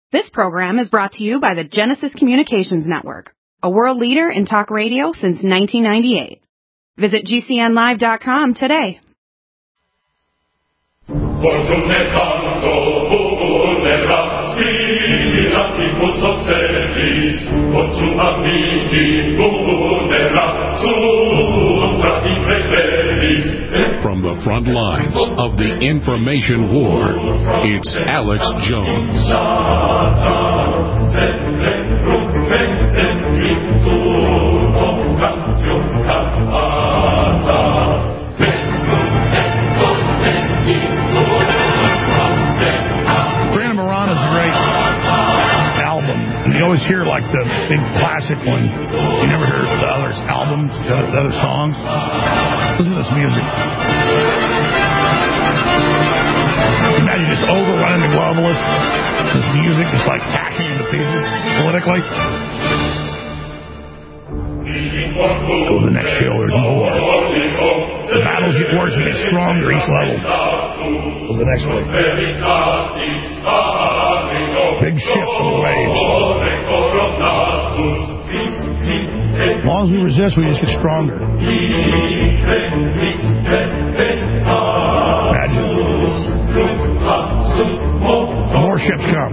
This program is brought to you by the Genesis Communications Network, a world leader in talk radio since 1998. Visit GCNlive.com today. From the front lines of the information war, it's Alex Jones. Brandon Marana's a great album. And you always hear like the big classic one. You never heard the other albums, the other songs. Listen to this music. Imagine just overrunning the globalists. This music just like hacking into pieces politically. Go to the next hill, there's more. The battles get worse and get stronger each level. Go to the next one. Big ships on the waves. As long as we resist, we just get stronger. Imagine. More ships come.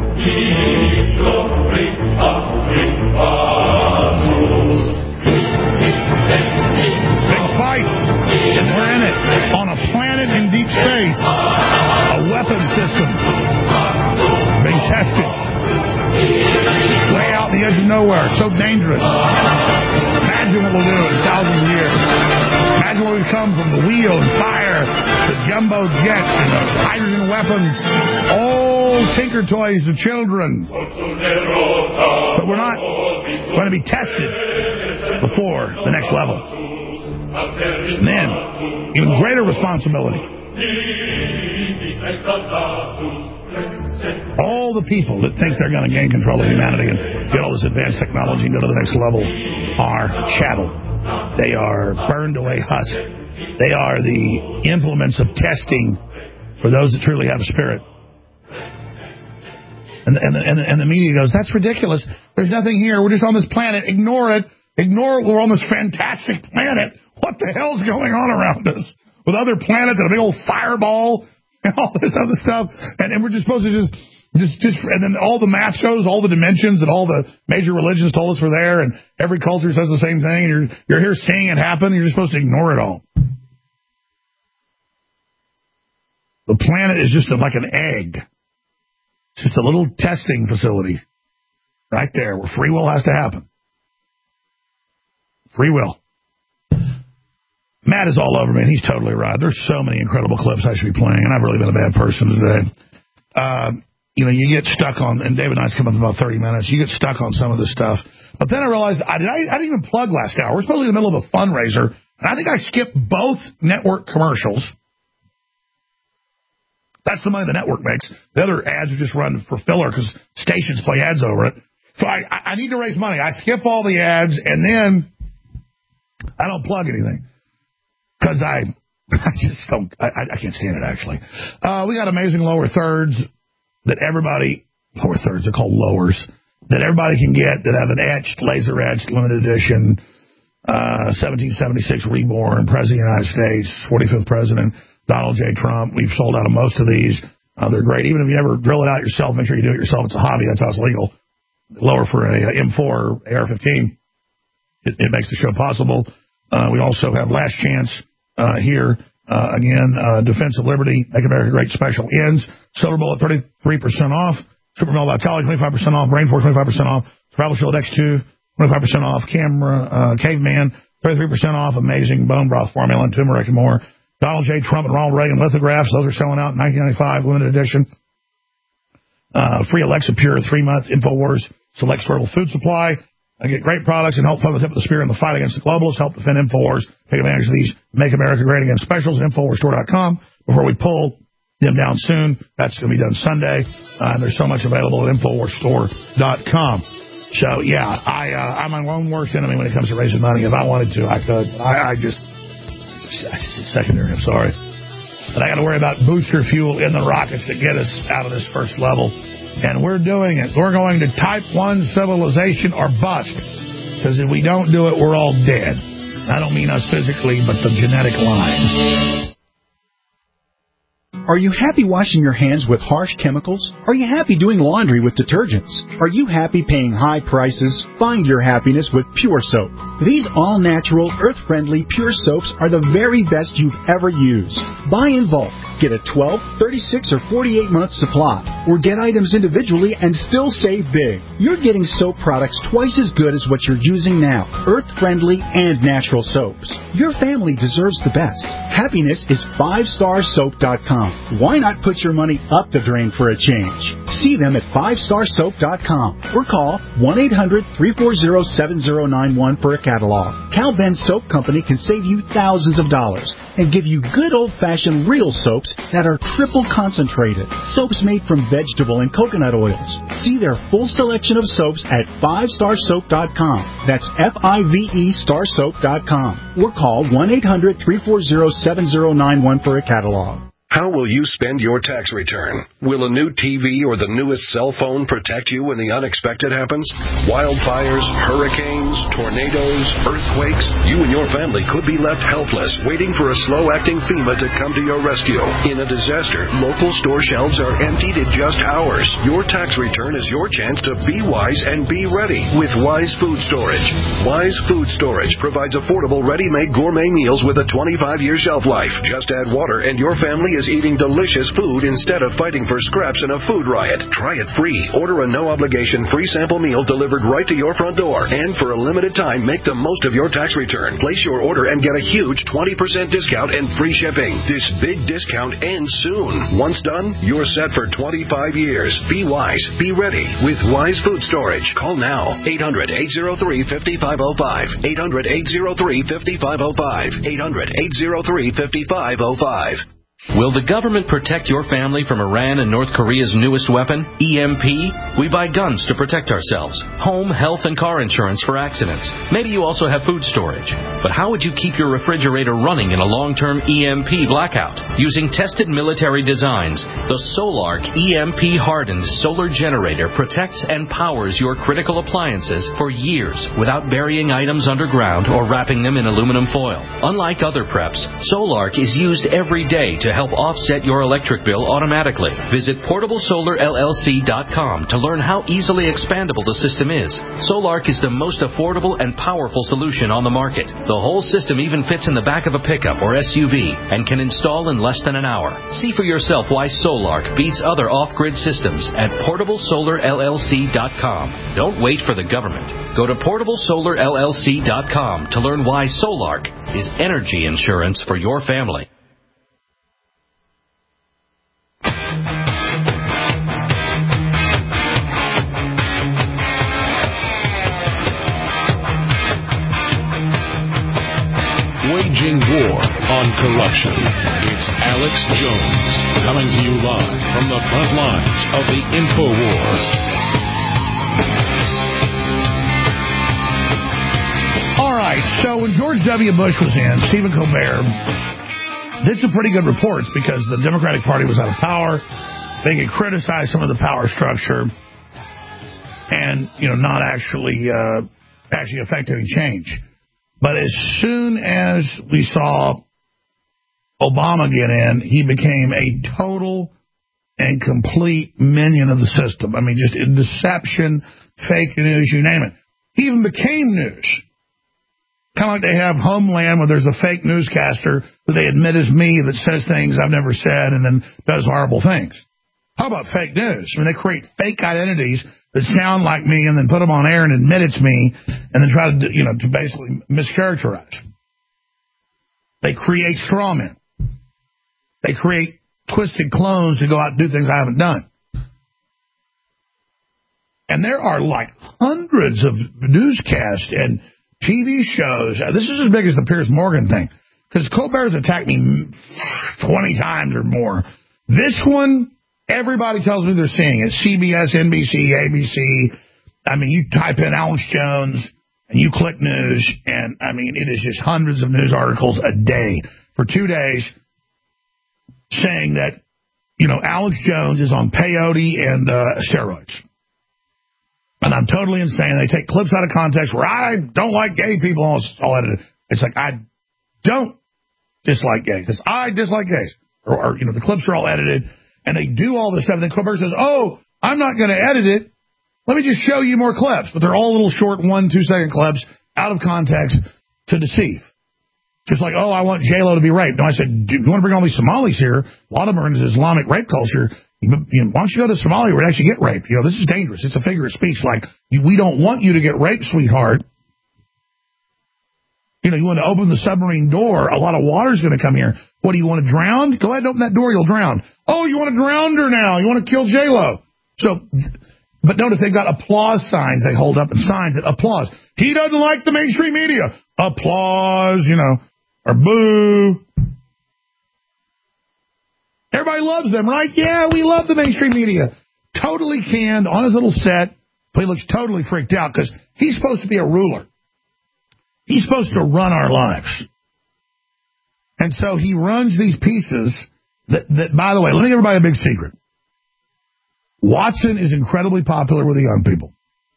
Big fight. And we're in it. On a planet in deep space. A weapon system. Being tested. Way out the edge of nowhere. So dangerous. Imagine what we'll do in thousands of years. Imagine where we've come from the wheel and fire to jumbo jets and the hydrogen weapons. All tinker toys to children. But we're not going to be tested before the next level. And then, even greater responsibility. All the people that think they're going to gain control of humanity and get all this advanced technology and go to the next level are chattel. They are burned away husk. They are the implements of testing for those that truly have a spirit. And the media goes, that's ridiculous. There's nothing here. We're just on this planet. Ignore it. Ignore it. We're on this fantastic planet. What the hell's going on around us? With other planets and a big old fireball and all this other stuff. And we're just supposed to just and then all the math shows, all the dimensions and all the major religions told us we're there, and every culture says the same thing, and you're here seeing it happen, and you're just supposed to ignore it all. The planet is just like an egg. It's just a little testing facility right there where free will has to happen. Free will. Matt is all over me, and he's totally right. There's so many incredible clips I should be playing, and I've really been a bad person today. You get stuck on, and David and I's come up in about 30 minutes, you get stuck on some of this stuff. But then I realized I didn't even plug last hour. We're supposed to be in the middle of a fundraiser, and I think I skipped both network commercials. That's the money the network makes. The other ads are just run for filler because stations play ads over it. So I need to raise money. I skip all the ads, and then I don't plug anything. Because I just don't, I can't stand it, actually. We got amazing lower thirds that everybody, lower thirds, they're called lowers, that everybody can get that have an etched, laser etched, limited edition, 1776 reborn, President of the United States, 45th President, Donald J. Trump. We've sold out of most of these. They're great. Even if you never drill it out yourself, make sure you do it yourself. It's a hobby. That's how it's legal. Lower for a M4 or AR-15. It makes the show possible. We also have Last Chance here. Again, Defense of Liberty, Make America Great Special ends. Silver Bullet, 33% off. Super Male Vitality, 25% off. Brain Force, 25% off. Travel Shield X2, 25% off. Camera, Caveman, 33% off. Amazing Bone Broth Formula and turmeric and more. Donald J. Trump and Ronald Reagan lithographs. Those are selling out in 1995, limited edition. Free Alexa Pure, 3-month InfoWars Select Storable Food Supply. I get great products and help fund the tip of the spear in the fight against the globalists, help defend InfoWars, take advantage of these Make America Great Again specials at InfoWarsStore.com before we pull them down soon. That's going to be done Sunday. And there's so much available at InfoWarsStore.com. So, yeah, I'm my own worst enemy when it comes to raising money. If I wanted to, I could. It's secondary, I'm sorry. But I got to worry about booster fuel in the rockets that get us out of this first level. And we're doing it. We're going to type 1 civilization or bust. Because if we don't do it, we're all dead. I don't mean us physically, but the genetic line. Are you happy washing your hands with harsh chemicals? Are you happy doing laundry with detergents? Are you happy paying high prices? Find your happiness with Pure Soap. These all-natural, earth-friendly Pure Soaps are the very best you've ever used. Buy in bulk. Get a 12, 36, or 48-month supply. Or get items individually and still save big. You're getting soap products twice as good as what you're using now. Earth-friendly and natural soaps. Your family deserves the best. Happiness is 5starsoap.com. Why not put your money up the drain for a change? See them at 5starsoap.com or call 1-800-340-7091 for a catalog. Cal Ben Soap Company can save you thousands of dollars and give you good old-fashioned real soaps that are triple concentrated. Soaps made from vegetable and coconut oils. See their full selection of soaps at 5starsoap.com. That's F-I-V-E starsoap.com. Or call 1-800-340-7091 for a catalog. How will you spend your tax return? Will a new TV or the newest cell phone protect you when the unexpected happens? Wildfires, hurricanes, tornadoes, earthquakes? You and your family could be left helpless, waiting for a slow-acting FEMA to come to your rescue. In a disaster, local store shelves are emptied in just hours. Your tax return is your chance to be wise and be ready with Wise Food Storage. Wise Food Storage provides affordable, ready-made gourmet meals with a 25-year shelf life. Just add water and your family is eating delicious food instead of fighting for scraps in a food riot. Try it free. Order a no-obligation free sample meal delivered right to your front door. And for a limited time, make the most of your tax return. Place your order and get a huge 20% discount and free shipping. This big discount ends soon. Once done, you're set for 25 years. Be wise. Be ready with Wise Food Storage. Call now. 800-803-5505. 800-803-5505. 800-803-5505. Will the government protect your family from Iran and North Korea's newest weapon, EMP? We buy guns to protect ourselves, home, health, and car insurance for accidents. Maybe you also have food storage. But how would you keep your refrigerator running in a long-term EMP blackout? Using tested military designs, the Solark EMP-hardened solar generator protects and powers your critical appliances for years without burying items underground or wrapping them in aluminum foil. Unlike other preps, Solark is used every day to help offset your electric bill automatically. Visit PortableSolarLLC.com to learn how easily expandable the system is. Solark is the most affordable and powerful solution on the market. The whole system even fits in the back of a pickup or SUV and can install in less than an hour. See for yourself why Solark beats other off-grid systems at PortableSolarLLC.com. Don't wait for the government. Go to PortableSolarLLC.com to learn why Solark is energy insurance for your family. Waging war on corruption. It's Alex Jones coming to you live from the front lines of the InfoWar. All right, so when George W. Bush was in, Stephen Colbert did some pretty good reports because the Democratic Party was out of power. They could criticize some of the power structure and, not actually affect any change. But as soon as we saw Obama get in, he became a total and complete minion of the system. I mean, just deception, fake news, you name it. He even became news. Kind of like they have Homeland where there's a fake newscaster who they admit is me that says things I've never said and then does horrible things. How about fake news? I mean, they create fake identities that sound like me and then put them on air and admit it's me and then try to, to basically mischaracterize. They create straw men. They create twisted clones to go out and do things I haven't done. And there are like hundreds of newscasts and TV shows. This is as big as the Piers Morgan thing because Colbert's attacked me 20 times or more. This one, everybody tells me they're seeing it. CBS, NBC, ABC. I mean, you type in Alex Jones and you click news, and I mean, it is just hundreds of news articles a day for 2 days saying that Alex Jones is on peyote and steroids. And I'm totally insane. They take clips out of context where I don't like gay people, all edited. It's like, I don't dislike gays, because I dislike gays. Or the clips are all edited, and they do all this stuff. And then Colbert says, oh, I'm not going to edit it. Let me just show you more clips. But they're all little short 1-2 second clips out of context to deceive. Just like, oh, I want J-Lo to be raped. No, I said, do you want to bring all these Somalis here? A lot of them are in this Islamic rape culture. Why don't you go to Somalia where they actually get raped? This is dangerous. It's a figure of speech. Like, we don't want you to get raped, sweetheart. You want to open the submarine door. A lot of water's going to come here. What, do you want to drown? Go ahead and open that door. You'll drown. Oh, you want to drown her now. You want to kill J-Lo. So, but notice they've got applause signs they hold up and signs that applause. He doesn't like the mainstream media. Applause, or boo. Everybody loves them, right? Yeah, we love the mainstream media. Totally canned on his little set. But he looks totally freaked out because he's supposed to be a ruler. He's supposed to run our lives. And so he runs these pieces that, by the way, let me give everybody a big secret. Watson is incredibly popular with the young people.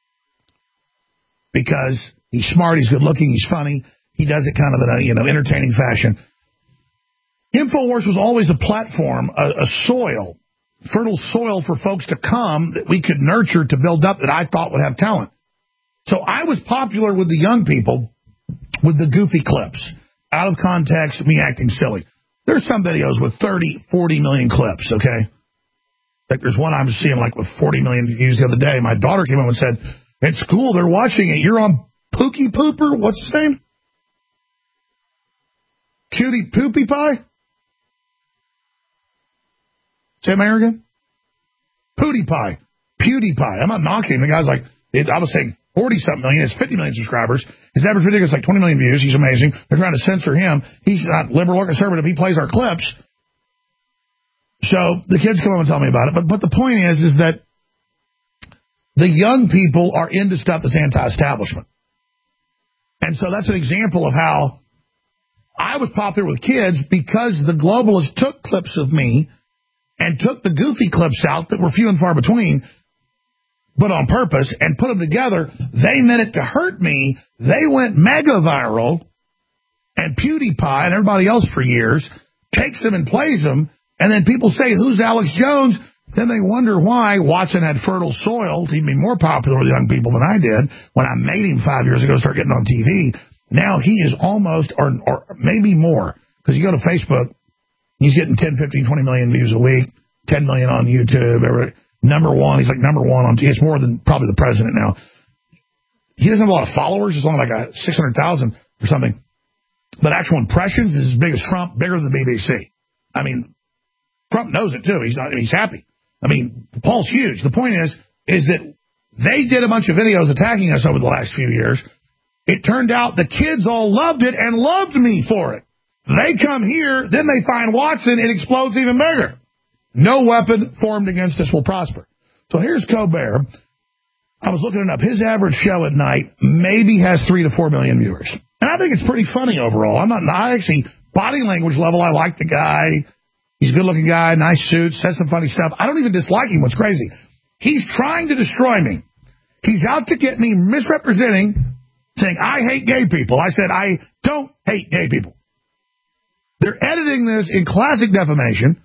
Because he's smart, he's good looking, he's funny. He does it kind of in a entertaining fashion. InfoWars was always a platform, a soil, fertile soil for folks to come that we could nurture to build up that I thought would have talent. So I was popular with the young people with the goofy clips, out of context, me acting silly. There's some videos with 30, 40 million clips, okay? Like there's one I'm seeing like with 40 million views the other day. My daughter came up and said, at school, they're watching it. You're on Pookie Pooper? What's his name? Cutie Poopy Pie? Say my again? PewDiePie. PewDiePie. I'm not knocking. The guy's like, I was saying 40-something million. He has 50 million subscribers. His average video is like 20 million views. He's amazing. They're trying to censor him. He's not liberal or conservative. He plays our clips. So the kids come up and tell me about it. But the point is that the young people are into stuff that's anti-establishment. And so that's an example of how I was popular with kids because the globalists took clips of me and took the goofy clips out that were few and far between, but on purpose, and put them together. They meant it to hurt me. They went mega viral, and PewDiePie and everybody else for years takes them and plays them, and then people say, who's Alex Jones? Then they wonder why Watson had fertile soil to be more popular with young people than I did when I made him 5 years ago start getting on TV. Now he is almost, or maybe more, because you go to Facebook, he's getting 10, 15, 20 million views a week, 10 million on YouTube. Number one, he's like number one on TV. It's more than probably the president now. He doesn't have a lot of followers. It's only like 600,000 or something. But actual impressions is as big as Trump, bigger than the BBC. I mean, Trump knows it too. He's happy. I mean, Paul's huge. The point is that they did a bunch of videos attacking us over the last few years. It turned out the kids all loved it and loved me for it. They come here, then they find Watson, it explodes even bigger. No weapon formed against us will prosper. So here's Colbert. I was looking it up. His average show at night maybe has 3 to 4 million viewers. And I think it's pretty funny overall. I actually, body language level, I like the guy. He's a good-looking guy, nice suit, says some funny stuff. I don't even dislike him. What's crazy? He's trying to destroy me. He's out to get me misrepresenting, saying, I hate gay people. I said, I don't hate gay people. They're editing this in classic defamation,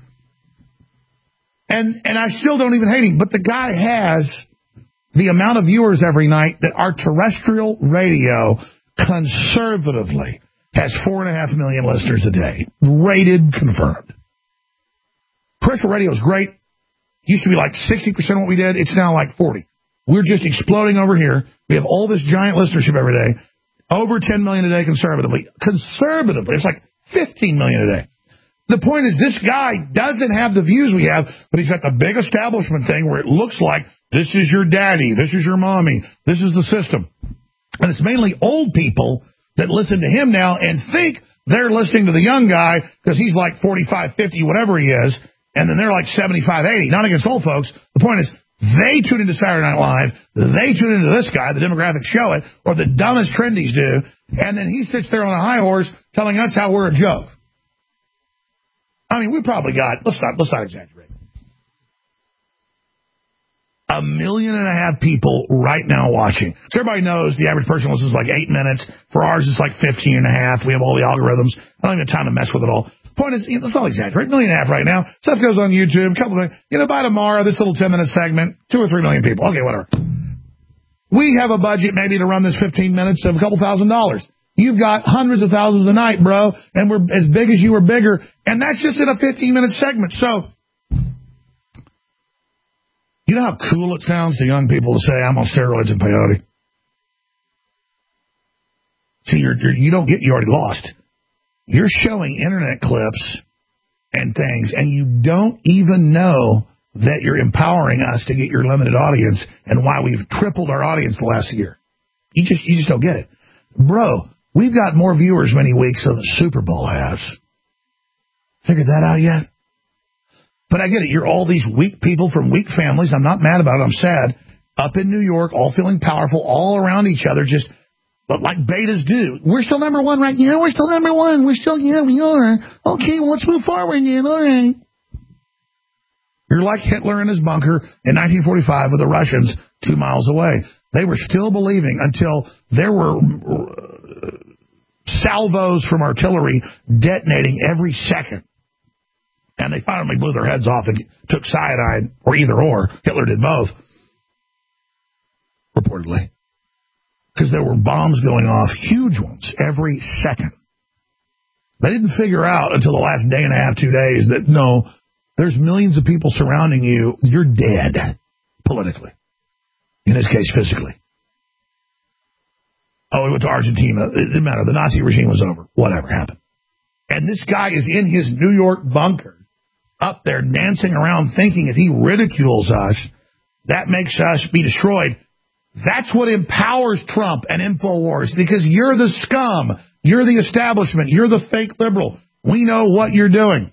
and I still don't even hate him. But the guy has the amount of viewers every night that our terrestrial radio conservatively has 4.5 million listeners a day. Rated, confirmed. Terrestrial radio is great. Used to be like 60% what we did. It's now like 40. We're just exploding over here. We have all this giant listenership every day. Over 10 million a day conservatively. Conservatively. It's like 15 million a day. The point is this guy doesn't have the views we have, but he's got the big establishment thing where it looks like this is your daddy, this is your mommy, this is the system. And it's mainly old people that listen to him now and think they're listening to the young guy because he's like 45, 50, whatever he is, and then they're like 75, 80. Not against old folks. The point is they tune into Saturday Night Live, they tune into this guy, the demographics show it, or the dumbest trendies do, and then he sits there on a high horse telling us how we're a joke. I mean, we probably got, let's not exaggerate, 1.5 million people right now watching. So everybody knows the average person listens like 8 minutes. For ours, it's like 15.5. We have all the algorithms. I don't even have time to mess with it all. Point is, let's not exaggerate. 1.5 million right now. Stuff goes on YouTube. A couple of, by tomorrow, this little 10-minute segment, 2 or 3 million people. Okay, whatever. We have a budget maybe to run this 15 minutes of a couple $1,000. You've got hundreds of thousands a night, bro, and we're as big as you or bigger, and that's just in a 15-minute segment. So, you know how cool it sounds to young people to say, I'm on steroids and peyote? See, you don't get, you already lost. You're showing internet clips and things, and you don't even know that you're empowering us to get your limited audience and why we've tripled our audience the last year. You just don't get it. Bro, we've got more viewers many weeks than the Super Bowl has. Figured that out yet? But I get it. You're all these weak people from weak families. I'm not mad about it. I'm sad. Up in New York, all feeling powerful, all around each other, just but like betas do. We're still number one right now. We're still number one. We're still, yeah, we are. Okay, well, let's move forward then. All right. You're like Hitler in his bunker in 1945 with the Russians 2 miles away. They were still believing until there were salvos from artillery detonating every second. And they finally blew their heads off and took cyanide, or either or. Hitler did both, reportedly. Because there were bombs going off, huge ones, every second. They didn't figure out until the last day and a half, 2 days, that no, there's millions of people surrounding you. You're dead, politically. In this case, physically. Oh, we went to Argentina. It didn't matter. The Nazi regime was over. Whatever happened. And this guy is in his New York bunker, up there dancing around thinking if he ridicules us, that makes us be destroyed. That's what empowers Trump and InfoWars, because you're the scum. You're the establishment. You're the fake liberal. We know what you're doing.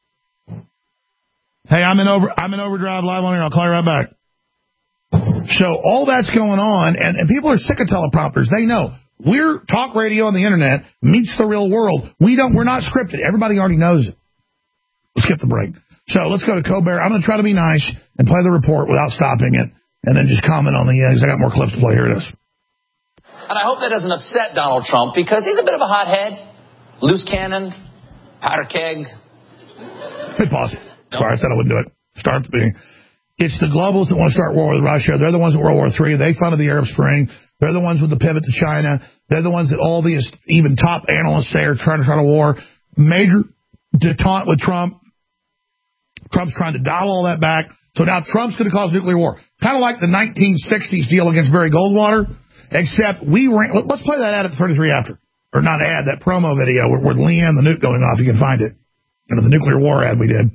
Hey, I'm in overdrive live on here. I'll call you right back. So all that's going on, and people are sick of teleprompters. They know. We're talk radio on the internet meets the real world. We're not scripted. Everybody already knows it. Let's skip the break. So let's go to Colbert. I'm going to try to be nice and play the report without stopping it, and then just comment on the because I got more clips to play. Here it is. And I hope that doesn't upset Donald Trump, because he's a bit of a hothead, loose cannon, powder keg. Hey, pause. Sorry, I said I wouldn't do it. Start at the beginning. It's the globalists that want to start war with Russia. They're the ones at World War III. They funded the Arab Spring. They're the ones with the pivot to China. They're the ones that all these even top analysts say are trying to start a war. Major detente with Trump. Trump's trying to dial all that back. So now Trump's going to cause nuclear war. Kind of like the 1960s deal against Barry Goldwater, except let's play that ad at the 33 after. Or not ad, that promo video with Leanne the nuke going off. You can find it. The nuclear war ad we did.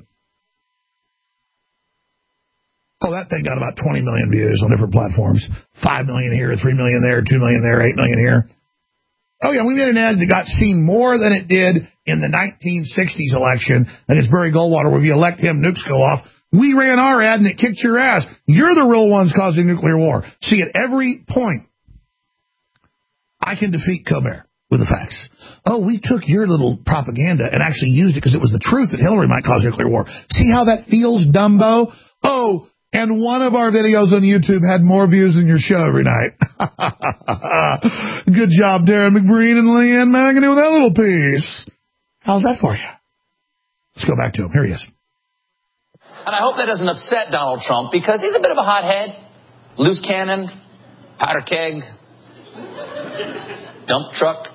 Oh, that thing got about 20 million views on different platforms. 5 million here, 3 million there, 2 million there, 8 million here. Oh, yeah, we made an ad that got seen more than it did in the 1960s election against Barry Goldwater, where if you elect him, nukes go off. We ran our ad, and it kicked your ass. You're the real ones causing nuclear war. See, at every point, I can defeat Colbert with the facts. Oh, we took your little propaganda and actually used it because it was the truth that Hillary might cause nuclear war. See how that feels, Dumbo? Oh, and one of our videos on YouTube had more views than your show every night. Good job, Darren McBreen and Leanne Magany with that little piece. How's that for you? Let's go back to him. Here he is. And I hope that doesn't upset Donald Trump, because he's a bit of a hothead, loose cannon, powder keg, dump truck,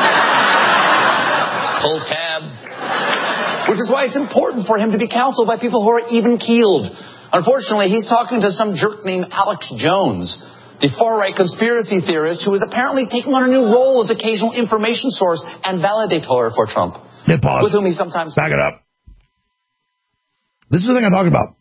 pull tab, which is why it's important for him to be counseled by people who are even-keeled. Unfortunately, he's talking to some jerk named Alex Jones, the far-right conspiracy theorist who is apparently taking on a new role as occasional information source and validator for Trump. Hit pause. With whom he sometimes... Back it up. This is the thing I'm talking about.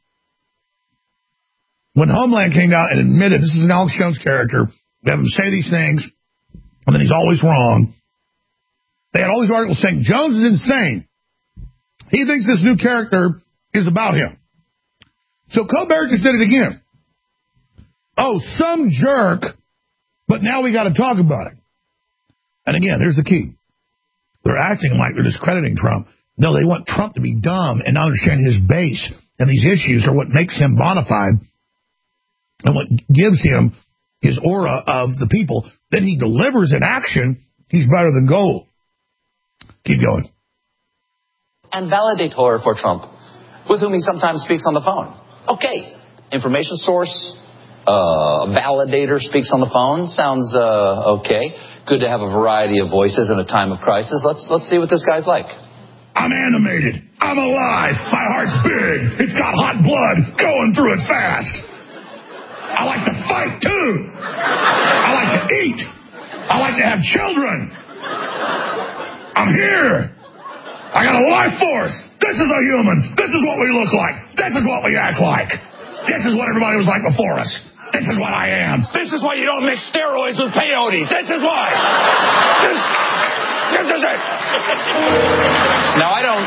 When Homeland came out and admitted this is an Alex Jones character, we have him say these things, and then he's always wrong. They had all these articles saying Jones is insane. He thinks this new character is about him. So Colbert just did it again. Oh, some jerk, but now we got to talk about it. And again, here's the key. They're acting like they're discrediting Trump. No, they want Trump to be dumb and not understand his base. And these issues are what makes him bona fide and what gives him his aura of the people. Then he delivers in action. He's better than gold. Keep going. And validator for Trump, with whom he sometimes speaks on the phone. Okay, information source, validator speaks on the phone. Sounds okay. Good to have a variety of voices in a time of crisis. Let's see what this guy's like. I'm animated. I'm alive. My heart's big. It's got hot blood going through it fast. I like to fight, too. I like to eat. I like to have children. I'm here. I got a life force. This is a human. This is what we look like. This is what we act like. This is what everybody was like before us. This is what I am. This is why you don't mix steroids with peyote. This is why. This is it. Now, I don't...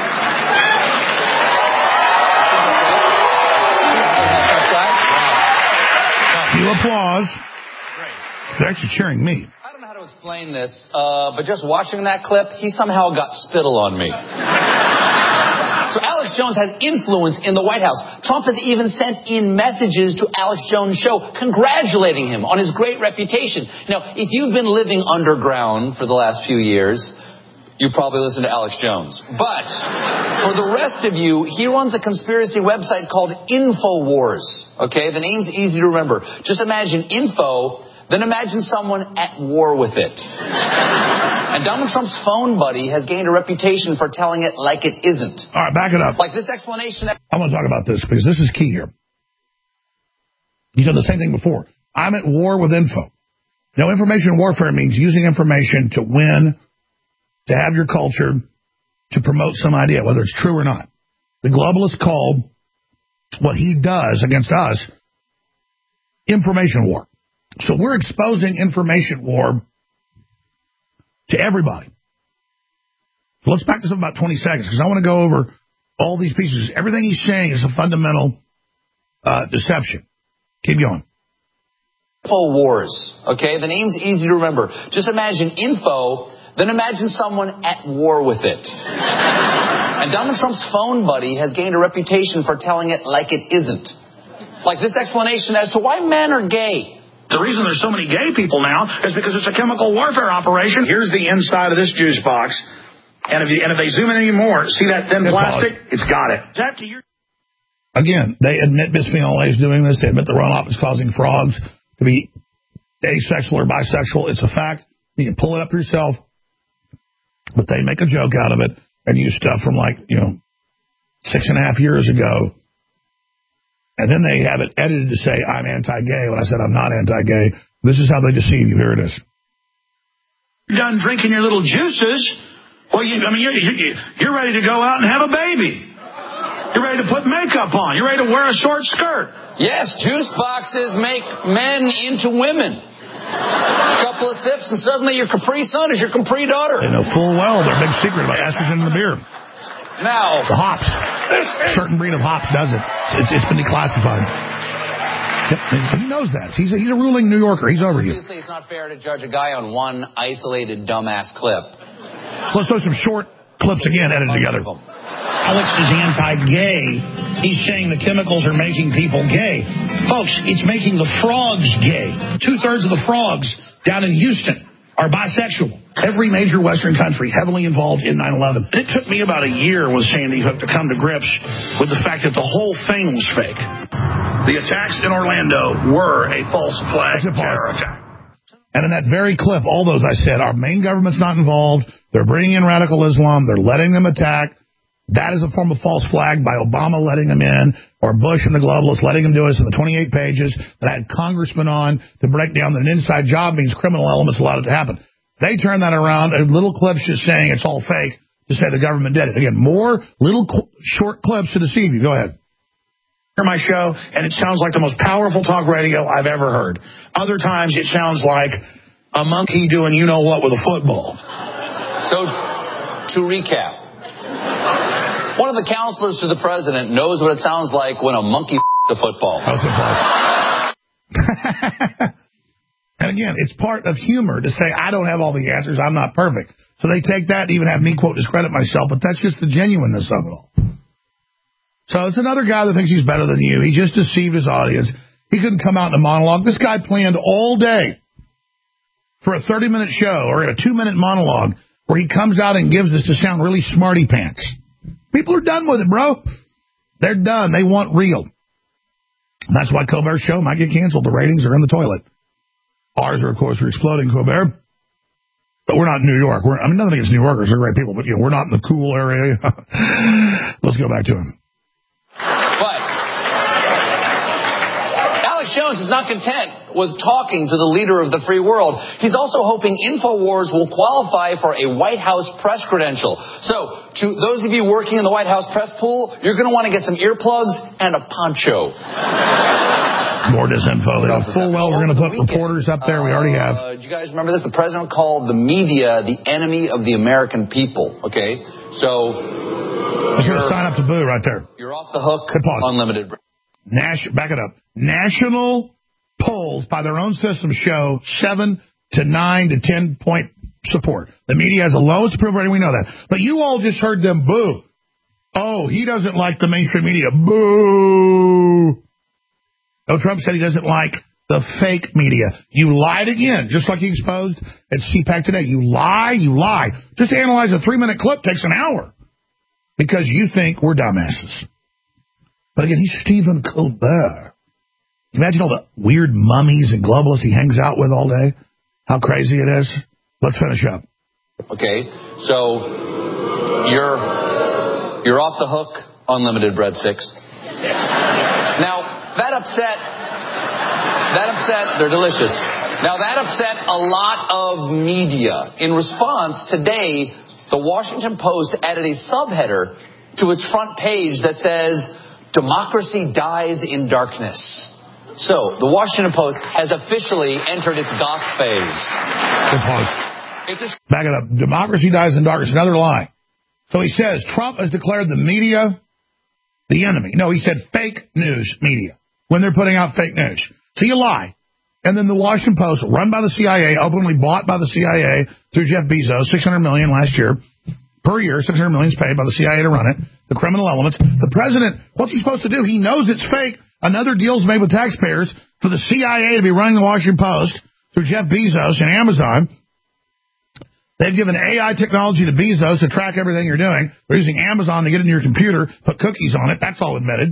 Cue applause. They're actually cheering me. I don't know how to explain this, but just watching that clip, he somehow got spittle on me. So Alex Jones has influence in the White House. Trump has even sent in messages to Alex Jones' show congratulating him on his great reputation. Now, if you've been living underground for the last few years, you probably listen to Alex Jones. But for the rest of you, he runs a conspiracy website called InfoWars. Okay, the name's easy to remember. Just imagine info, then imagine someone at war with it. And Donald Trump's phone buddy has gained a reputation for telling it like it isn't. All right, back it up. Like this explanation. I want to talk about this because this is key here. He's done the same thing before. I'm at war with info. Now, information warfare means using information to win, to have your culture, to promote some idea, whether it's true or not. The globalists called what he does against us information war. So we're exposing information war to everybody. So let's back this up about 20 seconds because I want to go over all these pieces. Everything he's saying is a fundamental deception. Keep going. InfoWars. Okay, the name's easy to remember. Just imagine info, then imagine someone at war with it. And Donald Trump's phone buddy has gained a reputation for telling it like it isn't. Like this explanation as to why men are gay. The reason there's so many gay people now is because it's a chemical warfare operation. Here's the inside of this juice box. And if they zoom in anymore, see that thin plastic? It's got it. Again, they admit bisphenol A is doing this. They admit the runoff is causing frogs to be asexual or bisexual. It's a fact. You can pull it up yourself. But they make a joke out of it and use stuff from 6.5 years ago. And then they have it edited to say, I'm anti-gay, when I said I'm not anti-gay. This is how they deceive you. Here it is. You're done drinking your little juices. Well, you're ready to go out and have a baby. You're ready to put makeup on. You're ready to wear a short skirt. Yes, juice boxes make men into women. A couple of sips, and suddenly your Capri Sun is your Capri daughter. They know full well their big secret about estrogen in the beer. Now, the hops. A certain breed of hops does it. It's been declassified. Yep, he knows that. He's a ruling New Yorker. He's over you. Obviously, it's not fair to judge a guy on one isolated dumbass clip. Let's throw some short clips again edited together. Alex is anti-gay. He's saying the chemicals are making people gay. Folks, it's making the frogs gay. 2/3 of the frogs down in Houston are bisexual. Every major Western country heavily involved in 9/11. It took me about a year with Sandy Hook to come to grips with the fact that the whole thing was fake. The attacks in Orlando were a false flag terror attack. And in that very clip, all those I said, our main government's not involved. They're bringing in radical Islam. They're letting them attack. That is a form of false flag by Obama letting them in, or Bush and the globalists letting them do it in the 28 pages that had congressmen on to break down that an inside job means criminal elements allowed it to happen. They turn that around, and little clips just saying it's all fake to say the government did it. Again, more little short clips to deceive you. Go ahead. Hear my show, and it sounds like the most powerful talk radio I've ever heard. Other times it sounds like a monkey doing you-know-what with a football. So, to recap, one of the counselors to the president knows what it sounds like when a monkey the football. And And again, it's part of humor to say, I don't have all the answers, I'm not perfect. So they take that and even have me, quote, discredit myself, but that's just the genuineness of it all. So it's another guy that thinks he's better than you. He just deceived his audience. He couldn't come out in a monologue. This guy planned all day for a 30-minute show or a 2-minute monologue where he comes out and gives us to sound really smarty pants. People are done with it, bro. They're done. They want real. That's why Colbert's show might get canceled. The ratings are in the toilet. Ours are, of course, exploding, Colbert. But we're not in New York. Nothing against New Yorkers. They're great people, but we're not in the cool area. Let's go back to him. But Alex Jones is not content with talking to the leader of the free world. He's also hoping InfoWars will qualify for a White House press credential. So, to those of you working in the White House press pool, you're going to want to get some earplugs and a poncho. More disinfo. They know full well we're going to put reporters up there. We already have. Do you guys remember this? The president called the media the enemy of the American people. Okay? So, you're going to sign up to boo right there. You're off the hook. Unlimited. Back it up. National polls by their own system show 7 to 9 to 10 point support. The media has the lowest approval rating. We know that. But you all just heard them boo. Oh, he doesn't like the mainstream media. Boo. Oh, Trump said he doesn't like the fake media. You lied again, just like he exposed at CPAC today. You lie. Just to analyze a 3-minute clip takes an hour because you think we're dumbasses. But again, he's Stephen Colbert. Imagine all the weird mummies and globalists he hangs out with all day. How crazy it is. Let's finish up. Okay, so you're off the hook, unlimited breadsticks. Now, that upset, they're delicious. Now, that upset a lot of media. In response, today, the Washington Post added a subheader to its front page that says, "Democracy dies in darkness." So, the Washington Post has officially entered its goth phase. Back it up. Democracy dies in darkness. Another lie. So he says Trump has declared the media the enemy. No, he said fake news media when they're putting out fake news. So you lie. And then the Washington Post, run by the CIA, openly bought by the CIA through Jeff Bezos, $600 million last year. Per year, $600 million is paid by the CIA to run it. The criminal elements. The president, what's he supposed to do? He knows it's fake. Another deal's made with taxpayers for the CIA to be running the Washington Post through Jeff Bezos and Amazon. They've given AI technology to Bezos to track everything you're doing. They're using Amazon to get into your computer, put cookies on it. That's all admitted.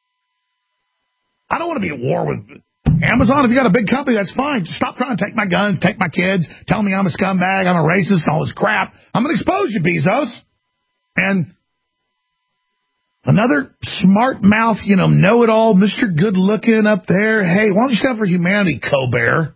I don't want to be at war with Amazon. If you got a big company, that's fine. Just stop trying to take my guns, take my kids, tell me I'm a scumbag, I'm a racist, all this crap. I'm going to expose you, Bezos. And another smart mouth, know-it-all, Mr. Good-looking up there. Hey, why don't you stand for humanity, Colbert?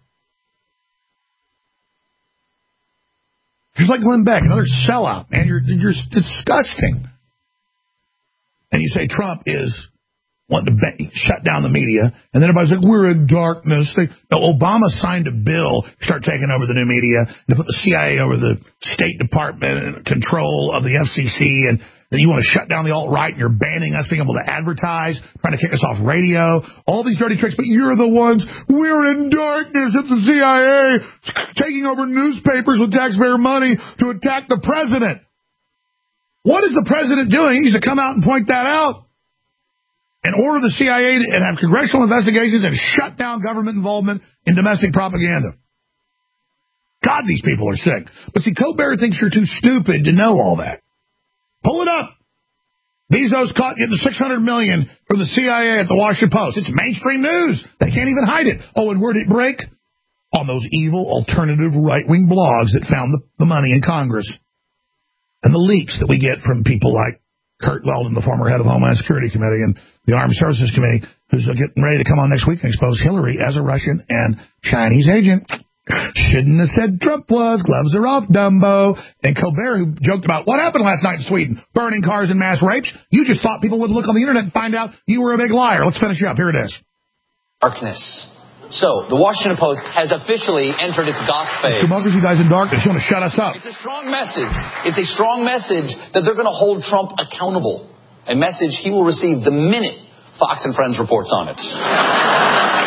Just like Glenn Beck, another sellout, man. You're disgusting. And you say Trump is wanting to shut down the media, and then everybody's like, we're in darkness. Obama signed a bill to start taking over the new media, to put the CIA over the State Department and control of the FCC, and then you want to shut down the alt-right, and you're banning us being able to advertise, trying to kick us off radio, all these dirty tricks, but you're the ones, we're in darkness, it's the CIA taking over newspapers with taxpayer money to attack the president. What is the president doing? He needs to come out and point that out and order the CIA and have congressional investigations and shut down government involvement in domestic propaganda. God, these people are sick. But see, Colbert thinks you're too stupid to know all that. Pull it up. Bezos caught getting $600 million from the CIA at the Washington Post. It's mainstream news. They can't even hide it. Oh, and where did it break? On those evil alternative right-wing blogs that found the money in Congress. And the leaks that we get from people like Kurt Weldon, the former head of Homeland Security Committee, and the Armed Services Committee, who's getting ready to come on next week and expose Hillary as a Russian and Chinese agent. Shouldn't have said Trump was. Gloves are off, Dumbo. And Colbert, who joked about what happened last night in Sweden, burning cars and mass rapes. You just thought people would look on the internet and find out you were a big liar. Let's finish up. Here it is. Darkness. So, the Washington Post has officially entered its goth phase. Democracy dies in darkness. You want to shut us up. It's a strong message. It's a strong message that they're going to hold Trump accountable. A message he will receive the minute Fox and Friends reports on it. But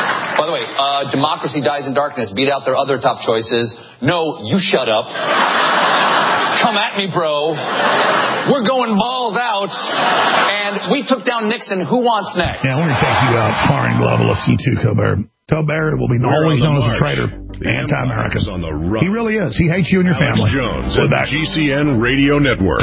By the way, democracy dies in darkness. Beat out their other top choices. No, you shut up. Come at me, bro. We're going balls out. And we took down Nixon. Who wants next? Yeah, we're going to take you out far and globalist, you too, Colbert. Colbert will be always known as a traitor, anti-American. He really is. He hates you and your family. Alex Jones at the GCN Radio Network.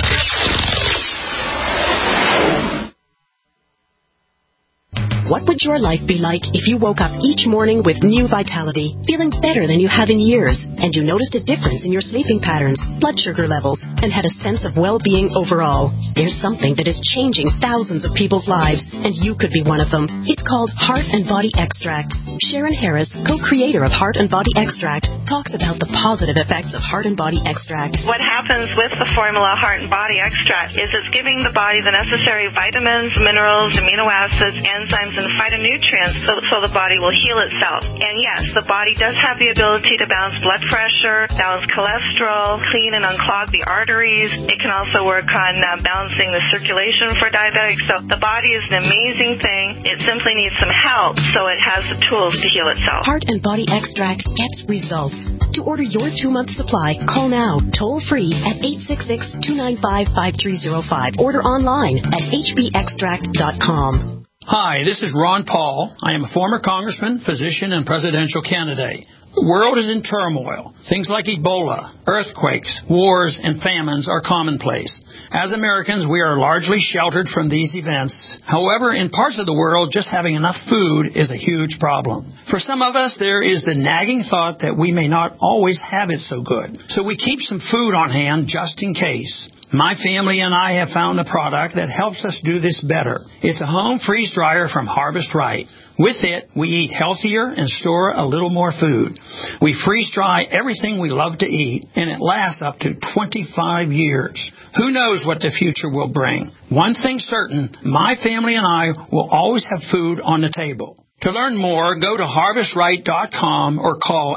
What would your life be like if you woke up each morning with new vitality, feeling better than you have in years, and you noticed a difference in your sleeping patterns, blood sugar levels, and had a sense of well-being overall? There's something that is changing thousands of people's lives, and you could be one of them. It's called Heart and Body Extract. Sharon Harris, co-creator of Heart and Body Extract, talks about the positive effects of Heart and Body Extract. What happens with the formula Heart and Body Extract is it's giving the body the necessary vitamins, minerals, amino acids, enzymes, and phytonutrients so the body will heal itself. And yes, the body does have the ability to balance blood pressure, balance cholesterol, clean and unclog the arteries. It can also work on balancing the circulation for diabetics. So the body is an amazing thing. It simply needs some help so it has the tools to heal itself. Heart and Body Extract gets results. To order your 2-month supply, call now, toll free at 866-295-5305. Order online at hbextract.com. Hi, this is Ron Paul. I am a former congressman, physician, and presidential candidate. The world is in turmoil. Things like Ebola, earthquakes, wars, and famines are commonplace. As Americans, we are largely sheltered from these events. However, in parts of the world, just having enough food is a huge problem. For some of us, there is the nagging thought that we may not always have it so good. So we keep some food on hand just in case. My family and I have found a product that helps us do this better. It's a home freeze dryer from Harvest Right. With it, we eat healthier and store a little more food. We freeze dry everything we love to eat, and it lasts up to 25 years. Who knows what the future will bring? One thing certain, my family and I will always have food on the table. To learn more, go to HarvestRight.com or call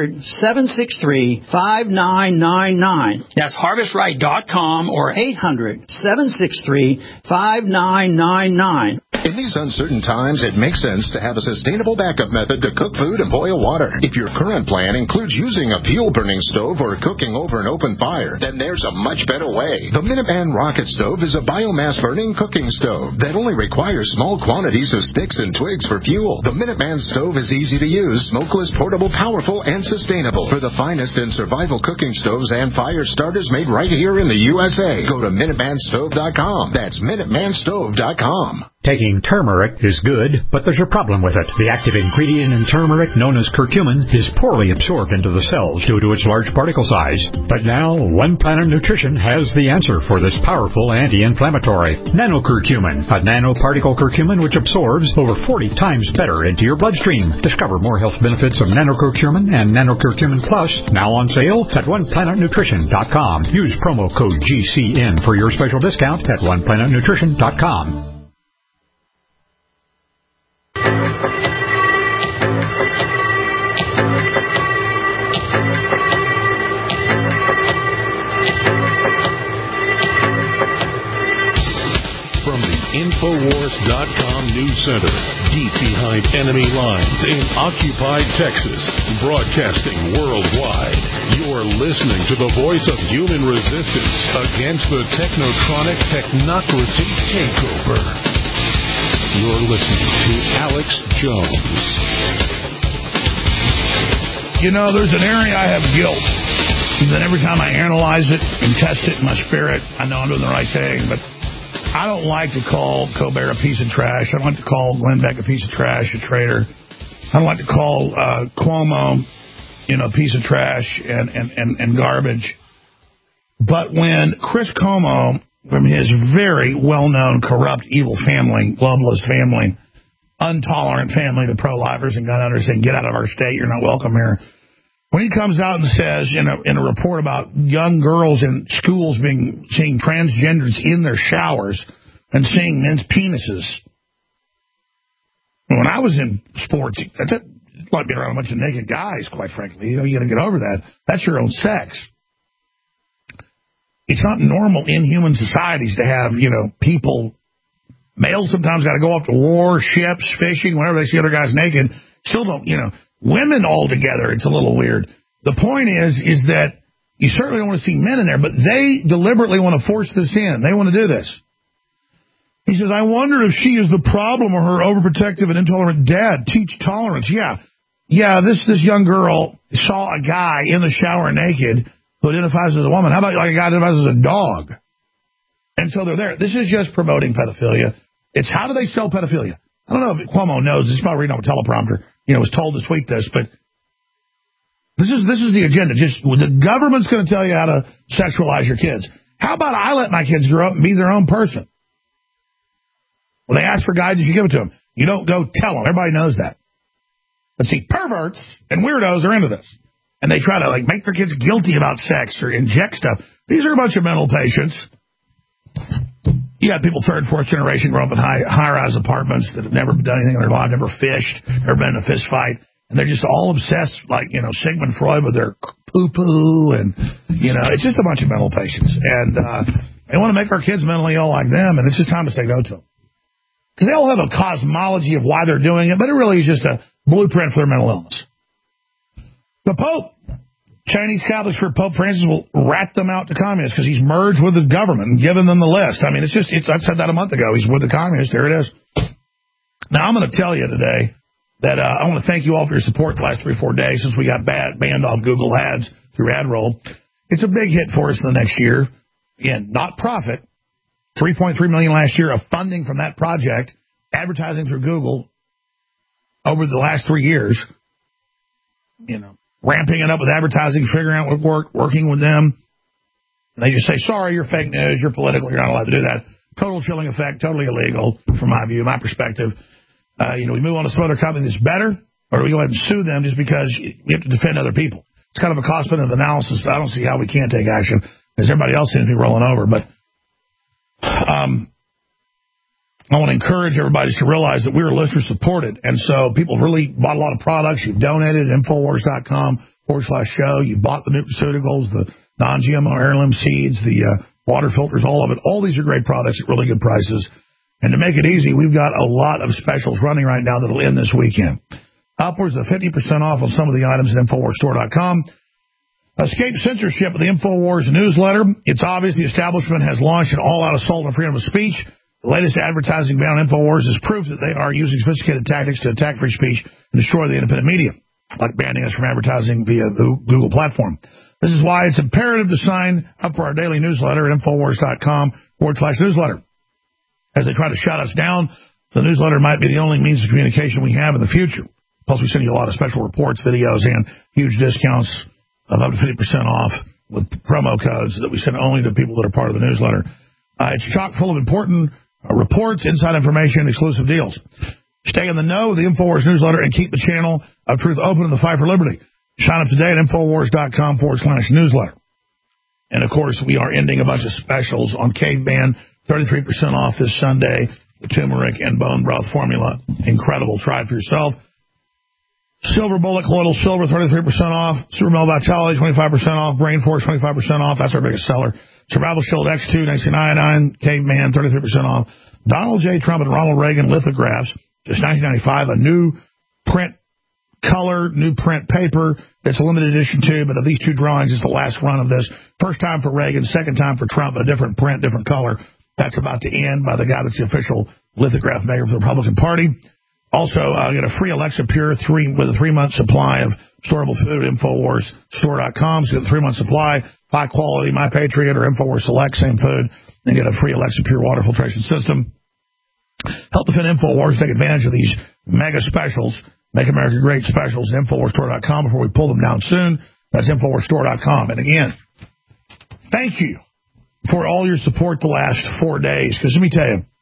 800-763-5999. That's HarvestRight.com or 800-763-5999. In these uncertain times, it makes sense to have a sustainable backup method to cook food and boil water. If your current plan includes using a fuel-burning stove or cooking over an open fire, then there's a much better way. The Minuteman Rocket Stove is a biomass-burning cooking stove that only requires small quantities of sticks and twigs for fuel. The Minuteman stove is easy to use, smokeless, portable, powerful, and sustainable. For the finest in survival cooking stoves and fire starters made right here in the USA, go to MinutemanStove.com. That's MinutemanStove.com. Taking turmeric is good, but there's a problem with it. The active ingredient in turmeric, known as curcumin, is poorly absorbed into the cells due to its large particle size. But now, One Planet Nutrition has the answer for this powerful anti-inflammatory. Nanocurcumin, a nanoparticle curcumin which absorbs over 40 times better into your bloodstream. Discover more health benefits of nanocurcumin and nanocurcumin plus, now on sale at OnePlanetNutrition.com. Use promo code GCN for your special discount at OnePlanetNutrition.com. Infowars.com News Center, deep behind enemy lines in occupied Texas, broadcasting worldwide. You're listening to the voice of human resistance against the technotronic technocracy takeover. You're listening to Alex Jones. You know, there's an area I have guilt. And then every time I analyze it and test it in my spirit, I know I'm doing the right thing, but I don't like to call Colbert a piece of trash. I don't like to call Glenn Beck a piece of trash, a traitor. I don't like to call Cuomo, a piece of trash and garbage. But when Chris Cuomo, from his very well-known, corrupt, evil family, globalist family, intolerant family, the pro-lifers and gun owners saying, get out of our state, you're not welcome here. When he comes out and says in a report about young girls in schools seeing transgenders in their showers and seeing men's penises. When I was in sports, that might be around a bunch of naked guys, quite frankly. You got to get over that. That's your own sex. It's not normal in human societies to have, people, males sometimes got to go off to war, ships, fishing, whenever they see other guys naked, Still don't, women all together, it's a little weird. The point is that you certainly don't want to see men in there, but they deliberately want to force this in. They want to do this. He says, I wonder if she is the problem or her overprotective and intolerant dad. Teach tolerance. Yeah, this young girl saw a guy in the shower naked who identifies as a woman. How about like a guy who identifies as a dog? And so they're there. This is just promoting pedophilia. It's how do they sell pedophilia? I don't know if Cuomo knows. This is probably reading off a teleprompter. Was told to tweet this, but this is the agenda. Just the government's going to tell you how to sexualize your kids. How about I let my kids grow up and be their own person? When they ask for guidance, you give it to them. You don't go tell them. Everybody knows that. But see, perverts and weirdos are into this. And they try to make their kids guilty about sex or inject stuff. These are a bunch of mental patients. You got people third, fourth generation grow up in high-rise apartments that have never done anything in their life, never fished, never been in a fist fight. And they're just all obsessed, Sigmund Freud with their poo-poo. And, it's just a bunch of mental patients. And they want to make our kids mentally ill like them. And it's just time to say no to them. Because they all have a cosmology of why they're doing it, but it really is just a blueprint for their mental illness. The Pope, Chinese Catholics for Pope Francis will rat them out to communists because he's merged with the government and given them the list. I mean, I said that a month ago. He's with the communists. There it is. Now, I'm going to tell you today that I want to thank you all for your support the last 3 or 4 days since we got banned off Google Ads through AdRoll. It's a big hit for us the next year. Again, not profit. $3.3 million last year of funding from that project, advertising through Google over the last 3 years. Ramping it up with advertising, figuring out what worked, working with them. And they just say, sorry, you're fake news, you're political, you're not allowed to do that. Total chilling effect, totally illegal from my view, my perspective. We move on to some other company that's better, or do we go ahead and sue them just because we have to defend other people? It's kind of a cost-benefit analysis. I don't see how we can't take action because everybody else seems to be rolling over. But I want to encourage everybody to realize that we are listener-supported. And so people really bought a lot of products. You've donated at Infowars.com/show. You bought the nutraceuticals, the non-GMO heirloom seeds, the water filters, all of it. All these are great products at really good prices. And to make it easy, we've got a lot of specials running right now that will end this weekend. Upwards of 50% off on some of the items at InfoWarsStore.com. Escape censorship of the InfoWars newsletter. It's obvious the establishment has launched an all-out assault on freedom of speech. The latest advertising ban on InfoWars is proof that they are using sophisticated tactics to attack free speech and destroy the independent media, like banning us from advertising via the Google platform. This is why it's imperative to sign up for our daily newsletter at InfoWars.com/newsletter. As they try to shut us down, the newsletter might be the only means of communication we have in the future. Plus, we send you a lot of special reports, videos, and huge discounts of up to 50% off with promo codes that we send only to people that are part of the newsletter. It's chock full of important reports, inside information, and exclusive deals. Stay in the know with the InfoWars newsletter and keep the channel of truth open in the fight for liberty. Sign up today at InfoWars.com/newsletter. And, of course, we are ending a bunch of specials on Caveman, 33% off this Sunday, the turmeric and bone broth formula. Incredible. Try it for yourself. Silver Bullet Colloidal Silver, 33% off. Super Mel Vitality, 25% off. Brain Force, 25% off. That's our biggest seller. Survival Shield X2, 1999. Caveman, 33% off. Donald J. Trump and Ronald Reagan lithographs, just $19.95. A new print color, new print paper. It's a limited edition too, but of these two drawings, it's the last run of this. First time for Reagan, second time for Trump, a different print, different color. That's about to end by the guy that's the official lithograph maker for the Republican Party. Also, get a free Alexa Pure with a 3-month supply of storable food at InfoWarsStore.com. So get a 3-month supply, high quality, My Patriot or InfoWars Select, same food, and get a free Alexa Pure water filtration system. Help defend InfoWars. Take advantage of these mega specials. Make America Great specials at InfoWarsStore.com before we pull them down soon. That's InfoWarsStore.com. And again, thank you for all your support the last 4 days. Because let me tell you,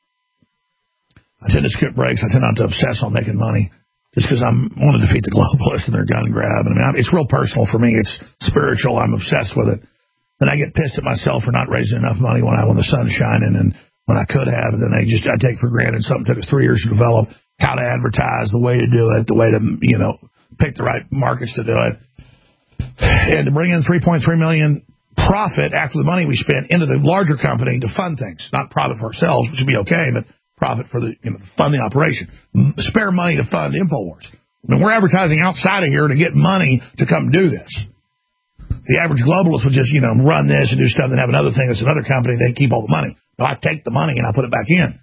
I tend to skip breaks. I tend not to obsess on making money just because I want to defeat the globalists and their gun grab. And I mean, it's real personal for me. It's spiritual. I'm obsessed with it. Then I get pissed at myself for not raising enough money when the sun's shining and when I could have. And then I take for granted something took us 3 years to develop, how to advertise, the way to do it, the way to, pick the right markets to do it. And to bring in $3.3 million profit after the money we spent into the larger company to fund things, not profit for ourselves, which would be okay, but profit for to fund the operation. Spare money to fund InfoWars. I mean, we're advertising outside of here to get money to come do this. The average globalist would just, run this and do stuff and have another thing that's another company. They keep all the money. No, I take the money and I put it back in.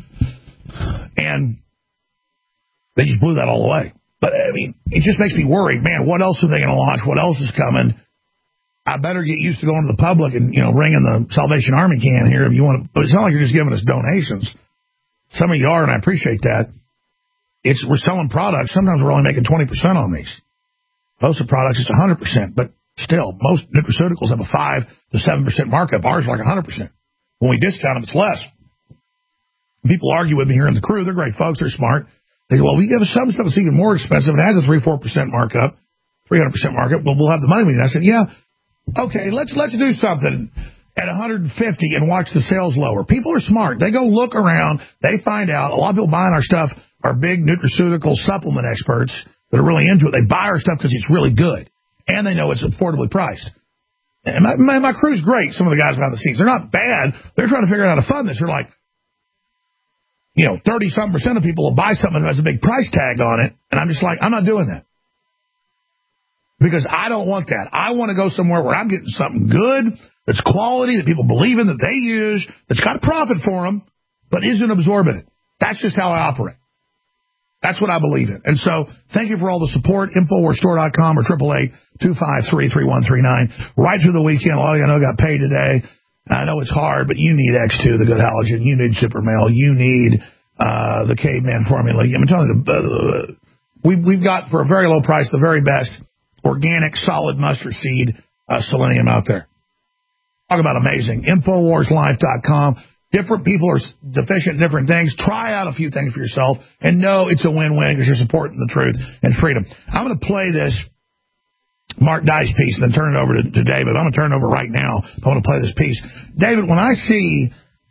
And they just blew that all away. But, I mean, it just makes me worried. Man, what else are they going to launch? What else is coming? I better get used to going to the public and, ringing the Salvation Army can here if you want to. But it's not like you're just giving us donations. Some of you are, and I appreciate that. We're selling products. Sometimes we're only making 20% on these. Most of the products, it's 100%. But still, most nutraceuticals have a 5 to 7% markup. Ours are like 100%. When we discount them, it's less. People argue with me here in the crew. They're great folks. They're smart. They go, well, we give us some stuff that's even more expensive. It has a 3-4% markup, 300% markup. Well, we'll have the money. And I said, yeah, okay, let's do something at 150 and watch the sales lower. People are smart. They go look around. They find out. A lot of people buying our stuff are big nutraceutical supplement experts that are really into it. They buy our stuff because it's really good, and they know it's affordably priced. And my crew's great, some of the guys behind the scenes. They're not bad. They're trying to figure out how to fund this. They're like, 30-something% of people will buy something that has a big price tag on it, and I'm just like, I'm not doing that. Because I don't want that. I want to go somewhere where I'm getting something good, that's quality, that people believe in, that they use, that's got a profit for them, but isn't absorbent. That's just how I operate. That's what I believe in. And so, thank you for all the support. InfoWarsStore.com or 888-253-3139. Right through the weekend, a lot of you I know got paid today. I know it's hard, but you need X2, the good halogen. You need Super Male. You need the Caveman formula. I'm telling you, we've got, for a very low price, the very best organic, solid mustard seed selenium out there. Talk about amazing. InfoWarsLife.com. Different people are deficient in different things. Try out a few things for yourself and know it's a win-win because you're supporting the truth and freedom. I'm going to play this Mark Dice piece and then turn it over to David. I'm going to turn it over right now. I want to play this piece. David, when I see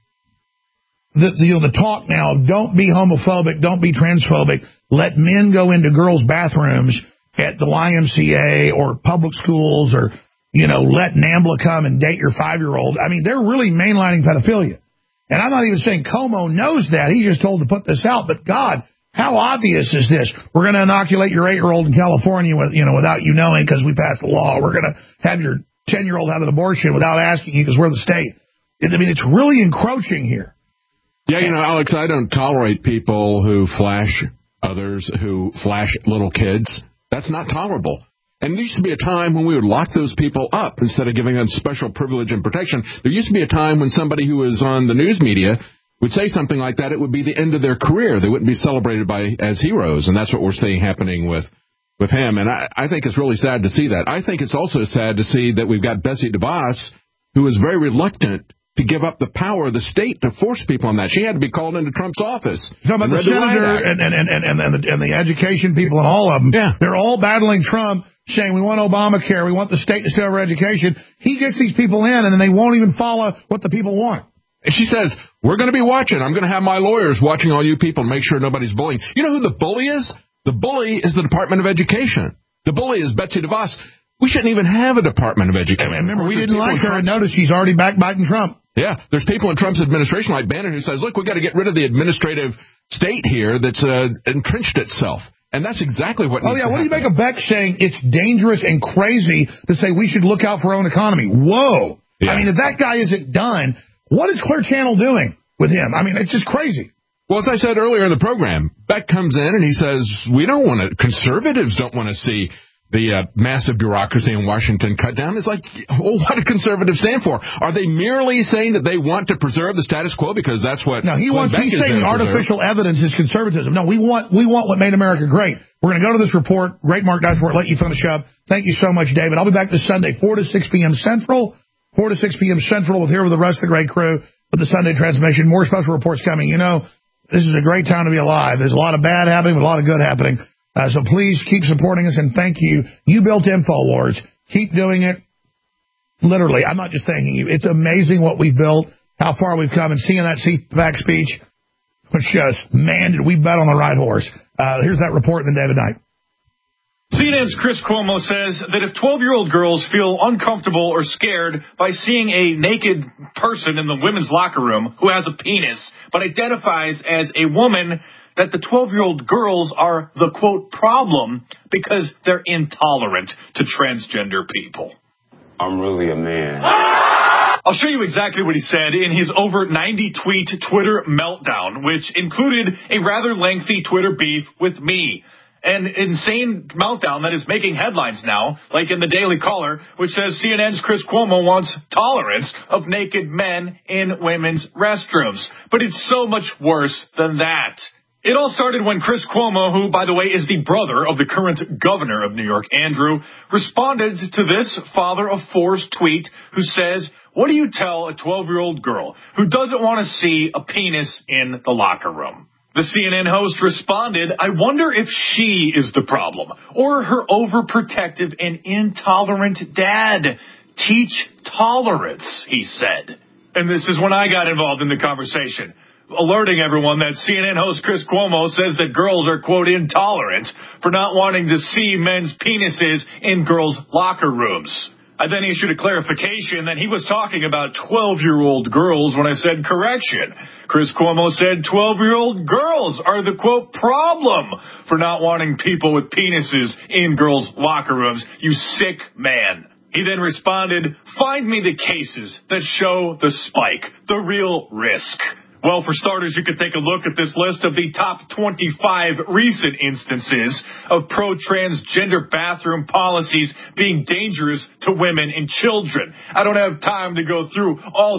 the talk now, don't be homophobic, don't be transphobic, let men go into girls' bathrooms at the YMCA or public schools or, let NAMBLA come and date your 5-year-old. I mean, they're really mainlining pedophilia. And I'm not even saying Como knows that. He's just told to put this out. But, God, how obvious is this? We're going to inoculate your 8-year-old in California without you knowing because we passed the law. We're going to have your 10-year-old have an abortion without asking you because we're the state. I mean, it's really encroaching here. Yeah, Alex, I don't tolerate people who flash others, who flash little kids. That's not tolerable. And there used to be a time when we would lock those people up instead of giving them special privilege and protection. There used to be a time when somebody who was on the news media would say something like that, it would be the end of their career. They wouldn't be celebrated as heroes, and that's what we're seeing happening with him. And I think it's really sad to see that. I think it's also sad to see that we've got Betsy DeVos, who is very reluctant to give up the power of the state to force people on that. She had to be called into Trump's office. You're talking about the senator and the education people and all of them. Yeah. They're all battling Trump, saying we want Obamacare, we want the state to stay over education. He gets these people in, and then they won't even follow what the people want. And she says, we're going to be watching. I'm going to have my lawyers watching all you people to make sure nobody's bullying. You know who the bully is? The bully is the Department of Education. The bully is Betsy DeVos. We shouldn't even have a Department of Education. And remember, we didn't like her, and notice she's already backbiting Trump. Yeah, there's people in Trump's administration like Bannon who says, look, we've got to get rid of the administrative state here that's entrenched itself. And that's exactly what needs to happen. What do you make of Beck saying it's dangerous and crazy to say we should look out for our own economy? Whoa. Yeah. I mean, if that guy isn't done, what is Clear Channel doing with him? I mean, it's just crazy. Well, as I said earlier in the program, Beck comes in and he says, conservatives don't want to see the massive bureaucracy in Washington cut down. It's like, well, what do conservatives stand for? Are they merely saying that they want to preserve the status quo because that's what? No, he's saying artificial evidence is conservatism. No, we want what made America great. We're going to go to this report. Great Mark Dice report. Let you finish up. Thank you so much, David. I'll be back this Sunday, 4 to 6 p.m. Central. 4 to 6 p.m. Central with the rest of the great crew with the Sunday transmission. More special reports coming. This is a great time to be alive. There's a lot of bad happening, but a lot of good happening. So please keep supporting us, and thank you. You built InfoWars. Keep doing it. Literally, I'm not just thanking you. It's amazing what we've built, how far we've come, and seeing that CPAC speech was just, man, did we bet on the right horse. Here's that report, and then David Knight. CNN's Chris Cuomo says that if 12-year-old girls feel uncomfortable or scared by seeing a naked person in the women's locker room who has a penis but identifies as a woman, that the 12-year-old girls are the, quote, problem because they're intolerant to transgender people. I'm really a man. I'll show you exactly what he said in his over 90-tweet Twitter meltdown, which included a rather lengthy Twitter beef with me. An insane meltdown that is making headlines now, like in the Daily Caller, which says CNN's Chris Cuomo wants tolerance of naked men in women's restrooms. But it's so much worse than that. It all started when Chris Cuomo, who, by the way, is the brother of the current governor of New York, Andrew, responded to this father of four's tweet who says, "What do you tell a 12-year-old girl who doesn't want to see a penis in the locker room?" The CNN host responded, "I wonder if she is the problem, or her overprotective and intolerant dad. Teach tolerance," he said. And this is when I got involved in the conversation, alerting everyone that CNN host Chris Cuomo says that girls are, quote, intolerant for not wanting to see men's penises in girls' locker rooms. I then issued a clarification that he was talking about 12-year-old girls when I said correction. Chris Cuomo said 12-year-old girls are the, quote, problem for not wanting people with penises in girls' locker rooms. You sick man. He then responded, "Find me the cases that show the spike, the real risk." Well, for starters, you could take a look at this list of the top 25 recent instances of pro-transgender bathroom policies being dangerous to women and children. I don't have time to go through all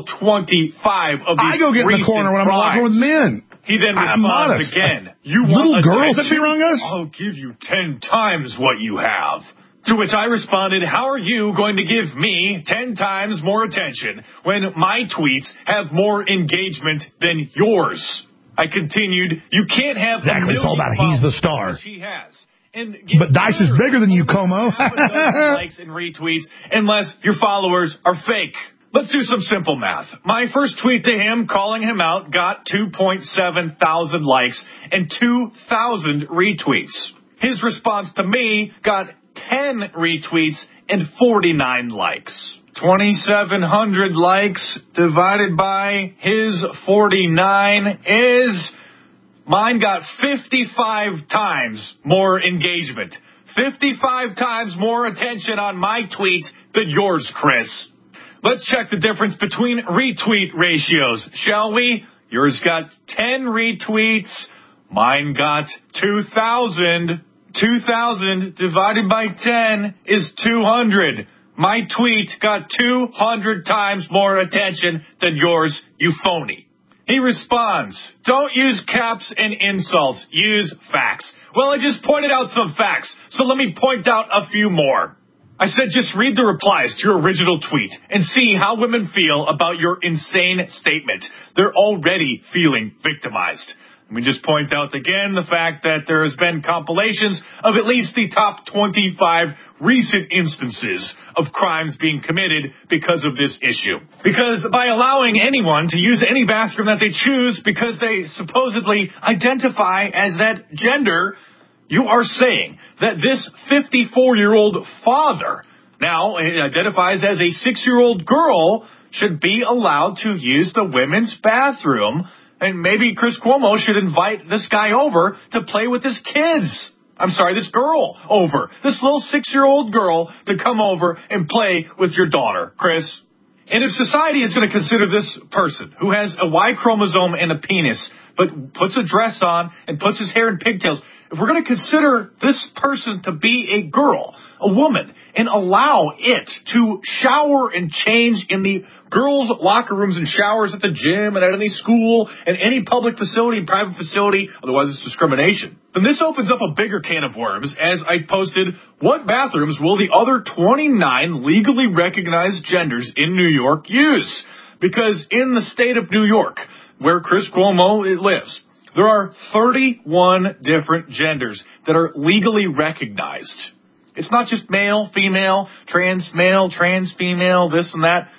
25 of these. I go get in the corner when I'm walking with men. He then responds again, "You little want girls that attention? be wrong us? I'll give you 10 times what you have." To which I responded, "How are you going to give me 10 times more attention when my tweets have more engagement than yours?" I continued, "You can't have exactly. It's all about he's the star. He has. But Dice is bigger than you, Como. Likes and retweets unless your followers are fake." Let's do some simple math. My first tweet to him, calling him out, got 2.7 thousand likes and 2,000 retweets. His response to me got 10 retweets and 49 likes. 2,700 likes divided by his 49 is, mine got 55 times more engagement. 55 times more attention on my tweet than yours, Chris. Let's check the difference between retweet ratios, shall we? Yours got 10 retweets. Mine got 2,000. 2,000 divided by 10 is 200. My tweet got 200 times more attention than yours, you phony. He responds, "Don't use caps and insults. Use facts." Well, I just pointed out some facts, so let me point out a few more. I said just read the replies to your original tweet and see how women feel about your insane statement. They're already feeling victimized. Let me just point out again the fact that there has been compilations of at least the top 25 recent instances of crimes being committed because of this issue. Because by allowing anyone to use any bathroom that they choose because they supposedly identify as that gender, you are saying that this 54-year-old father now identifies as a 6-year-old girl should be allowed to use the women's bathroom. And maybe Chris Cuomo should invite this guy over to play with his kids. This girl over. This little 6-year-old girl to come over and play with your daughter, Chris. And if society is going to consider this person who has a Y chromosome and a penis, but puts a dress on and puts his hair in pigtails, if we're going to consider this person to be a girl, a woman, and allow it to shower and change in the girls' locker rooms and showers at the gym and at any school and any public facility and private facility, otherwise it's discrimination, then this opens up a bigger can of worms. As I posted, what bathrooms will the other 29 legally recognized genders in New York use? Because in the state of New York, where Chris Cuomo lives, there are 31 different genders that are legally recognized. It's not just male, female, trans female, this and that.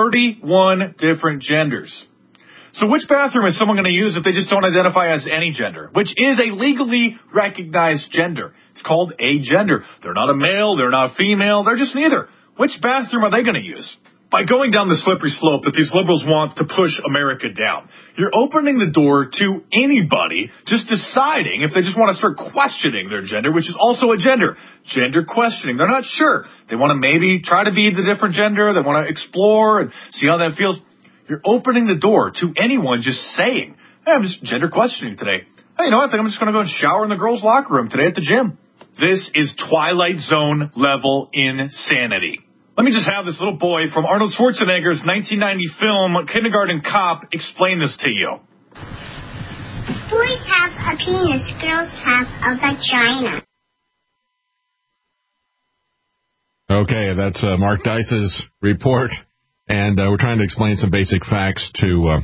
31 different genders. So which bathroom is someone going to use if they just don't identify as any gender, which is a legally recognized gender? It's called agender. They're not a male, they're not female, they're just neither. Which bathroom are they going to use? by going down the slippery slope that these liberals want to push America down. You're opening the door to anybody just deciding if they just want to start questioning their gender, which is also a gender questioning. They're not sure. They want to maybe try to be the different gender. They want to explore and see how that feels. You're opening the door to anyone just saying, hey, I'm just gender questioning today. Hey, you know what? I think I'm just going to go and shower in the girls' locker room today at the gym. This is Twilight Zone level insanity. Let me just have this little boy from Arnold Schwarzenegger's 1990 film Kindergarten Cop explain this to you. Boys have a penis, girls have a vagina. Okay, that's Mark Dice's report, and we're trying to explain some basic facts to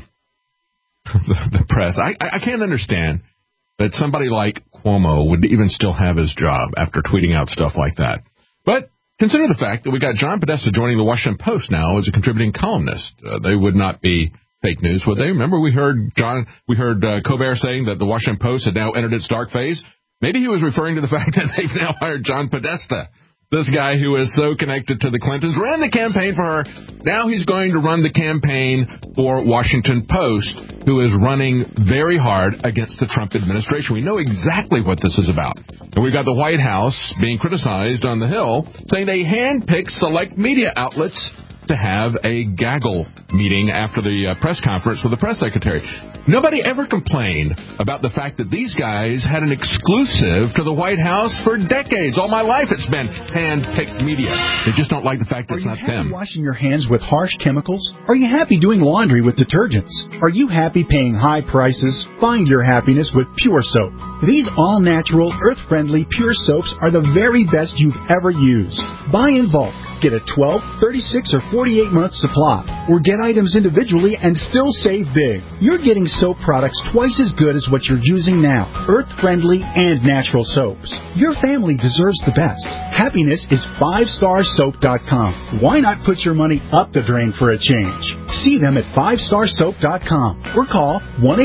the press. I can't understand that somebody like Cuomo would even still have his job after tweeting out stuff like that. But consider the fact that we got John Podesta joining the Washington Post now as a contributing columnist. They would not be fake news, would they? Remember we heard Colbert saying that the Washington Post had now entered its dark phase? Maybe he was referring to the fact that they've now hired John Podesta. This guy who is so connected to the Clintons, ran the campaign for her. Now he's going to run the campaign for Washington Post, who is running very hard against the Trump administration. We know exactly what this is about. And we've got the White House being criticized on the Hill, saying they handpicked select media outlets to have a gaggle meeting after the press conference with the press secretary. Nobody ever complained about the fact that these guys had an exclusive to the White House for decades. All my life it's been hand-picked media. They just don't like the fact that it's not them. Are you happy washing your hands with harsh chemicals? Are you happy doing laundry with detergents? Are you happy paying high prices? Find your happiness with Pure Soap. These all-natural, earth-friendly Pure Soaps are the very best you've ever used. Buy in bulk. Get a 12, 36, or 48-month supply, or get items individually and still save big. You're getting soap products twice as good as what you're using now, earth-friendly and natural soaps. Your family deserves the best. Happiness is 5starsoap.com. Why not put your money up the drain for a change? See them at 5starsoap.com or call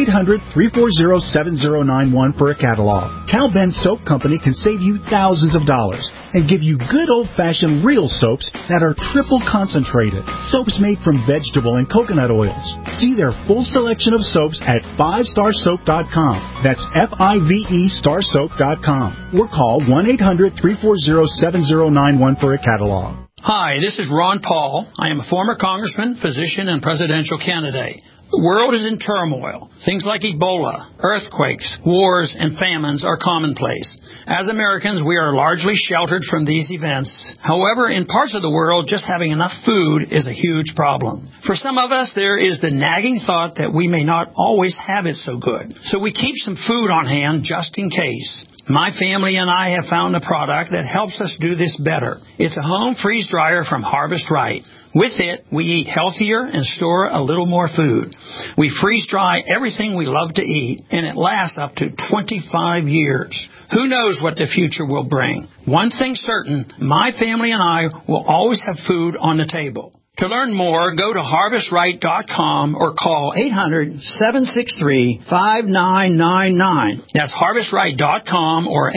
1-800-340-7091 for a catalog. Cal Ben Soap Company can save you thousands of dollars and give you good old-fashioned real soaps that are triple concentrated. Soaps made from vegetable and coconut oils. See their full selection of soaps at 5starsoap.com. That's F-I-V-E starsoap.com. Or call 1-800-340-7091 for a catalog. Hi, this is Ron Paul. I am a former congressman, physician, and presidential candidate. The world is in turmoil. Things like Ebola, earthquakes, wars, and famines are commonplace. As Americans, we are largely sheltered from these events. However, in parts of the world, just having enough food is a huge problem. For some of us, there is the nagging thought that we may not always have it so good. So we keep some food on hand just in case. My family and I have found a product that helps us do this better. It's a home freeze dryer from Harvest Right. With it, we eat healthier and store a little more food. We freeze dry everything we love to eat, and it lasts up to 25 years. Who knows what the future will bring? One thing certain, my family and I will always have food on the table. To learn more, go to HarvestRight.com or call 800-763-5999. That's HarvestRight.com or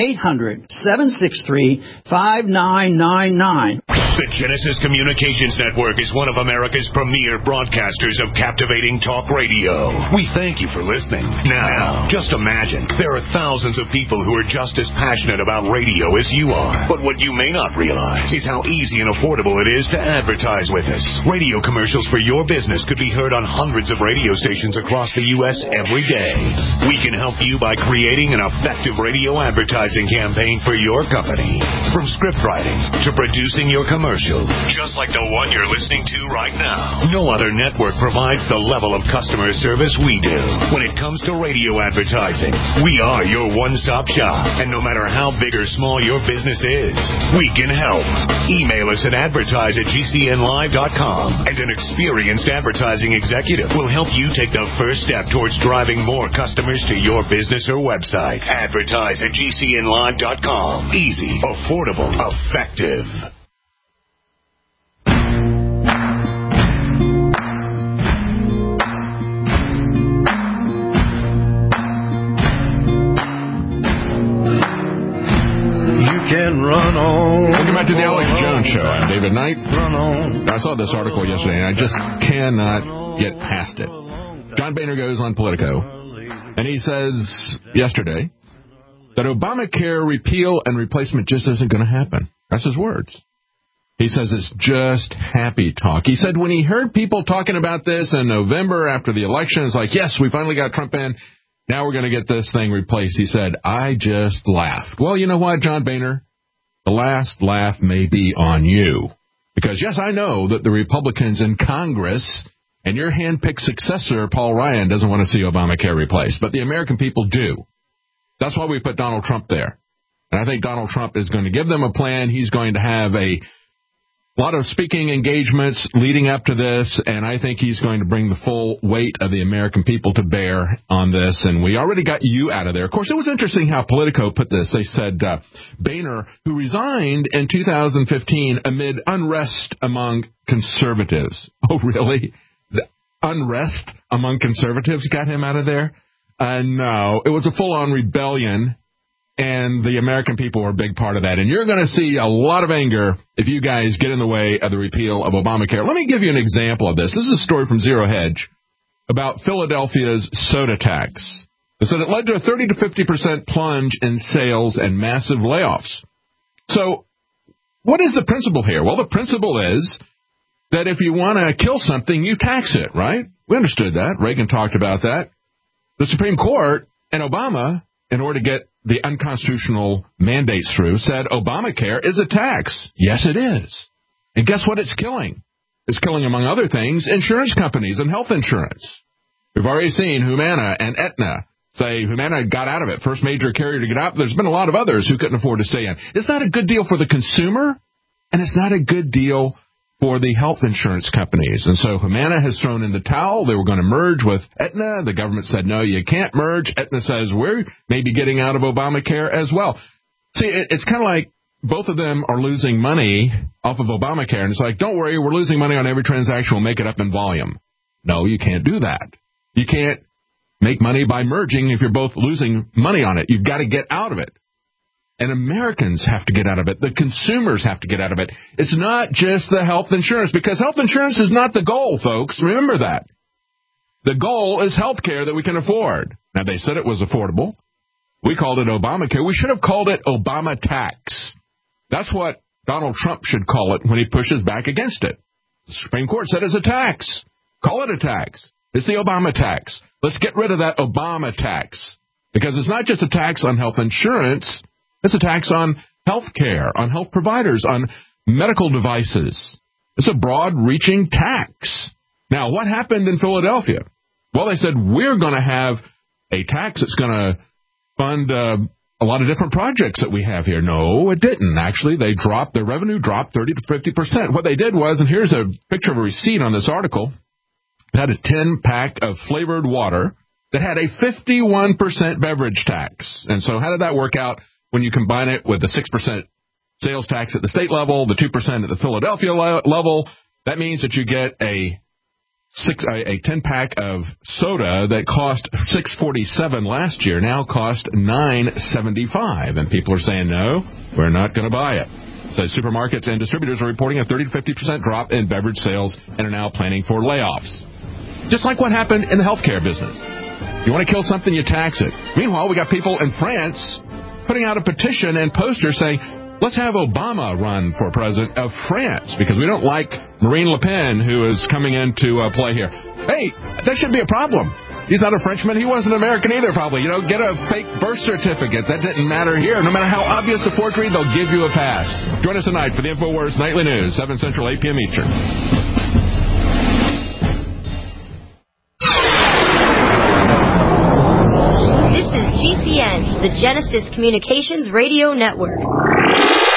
800-763-5999. The Genesis Communications Network is one of America's premier broadcasters of captivating talk radio. We thank you for listening. Now, just imagine, there are thousands of people who are just as passionate about radio as you are. But what you may not realize is how easy and affordable it is to advertise with us. Radio commercials for your business could be heard on hundreds of radio stations across the U.S. every day. We can help you by creating an effective radio advertising campaign for your company. From script writing to producing your commercial, just like the one you're listening to right now. No other network provides the level of customer service we do. When it comes to radio advertising, we are your one-stop shop. And no matter how big or small your business is, we can help. Email us at advertise@gcnlive.com, and an experienced advertising executive will help you take the first step towards driving more customers to your business or website. Advertise@gcnlive.com. Easy, affordable, effective. can run on. Welcome back to the Alex Jones Show. I'm David Knight. I saw this article yesterday, and I just cannot get past it. John Boehner goes on Politico, and he says yesterday that Obamacare repeal and replacement just isn't going to happen. That's his words. He says it's just happy talk. He said when he heard people talking about this in November after the election, it's like, yes, we finally got Trump in. Now we're going to get this thing replaced. He said, I just laughed. Well, you know what, John Boehner? The last laugh may be on you. Because, yes, I know that the Republicans in Congress and your hand-picked successor, Paul Ryan, doesn't want to see Obamacare replaced. But the American people do. That's why we put Donald Trump there. And I think Donald Trump is going to give them a plan. He's going to have a lot of speaking engagements leading up to this, and I think he's going to bring the full weight of the American people to bear on this, and we already got you out of there. Of course, it was interesting how Politico put this. They said Boehner, who resigned in 2015 amid unrest among conservatives. Oh, really? The unrest among conservatives got him out of there? No, it was a full-on rebellion. And the American people are a big part of that. And you're going to see a lot of anger if you guys get in the way of the repeal of Obamacare. Let me give you an example of this. This is a story from Zero Hedge about Philadelphia's soda tax. It said it led to a 30 to 50% plunge in sales and massive layoffs. So what is the principle here? Well, the principle is that if you want to kill something, you tax it, right? We understood that. Reagan talked about that. The Supreme Court and Obama, in order to get the unconstitutional mandates through, said Obamacare is a tax. Yes, it is. And guess what it's killing? It's killing, among other things, insurance companies and health insurance. We've already seen Humana and Aetna say Humana got out of it, first major carrier to get out. There's been a lot of others who couldn't afford to stay in. It's not a good deal for the consumer, and it's not a good deal for the health insurance companies. And so Humana has thrown in the towel. They were going to merge with Aetna. The government said, no, you can't merge. Aetna says, we're maybe getting out of Obamacare as well. See, it's kind of like both of them are losing money off of Obamacare. And it's like, don't worry, we're losing money on every transaction. We'll make it up in volume. No, you can't do that. You can't make money by merging if you're both losing money on it. You've got to get out of it. And Americans have to get out of it. The consumers have to get out of it. It's not just the health insurance, because health insurance is not the goal, folks. Remember that. The goal is health care that we can afford. Now, they said it was affordable. We called it Obamacare. We should have called it Obama tax. That's what Donald Trump should call it when he pushes back against it. The Supreme Court said it's a tax. Call it a tax. It's the Obama tax. Let's get rid of that Obama tax, because it's not just a tax on health insurance. It's a tax on health care, on health providers, on medical devices. It's a broad-reaching tax. Now, what happened in Philadelphia? Well, they said, we're going to have a tax that's going to fund a lot of different projects that we have here. No, it didn't. Actually, their revenue dropped 30 to 50%. What they did was, and here's a picture of a receipt on this article, it had a 10-pack of flavored water that had a 51% beverage tax. And so how did that work out? When you combine it with the 6% sales tax at the state level, the 2% at the Philadelphia level, that means that you get a 10-pack of soda that cost $6.47 last year, now cost $9.75. And people are saying, no, we're not going to buy it. So supermarkets and distributors are reporting a 30 to 50% drop in beverage sales and are now planning for layoffs. Just like what happened in the healthcare business. You want to kill something, you tax it. Meanwhile, we got people in France putting out a petition and posters saying, let's have Obama run for president of France, because we don't like Marine Le Pen, who is coming into play here. Hey, that should be a problem. He's not a Frenchman. He wasn't American either, probably. Get a fake birth certificate. That didn't matter here. No matter how obvious the forgery, they'll give you a pass. Join us tonight for the InfoWars Nightly News, 7 Central, 8 p.m. Eastern. This is GCN, the Genesis Communications Radio Network.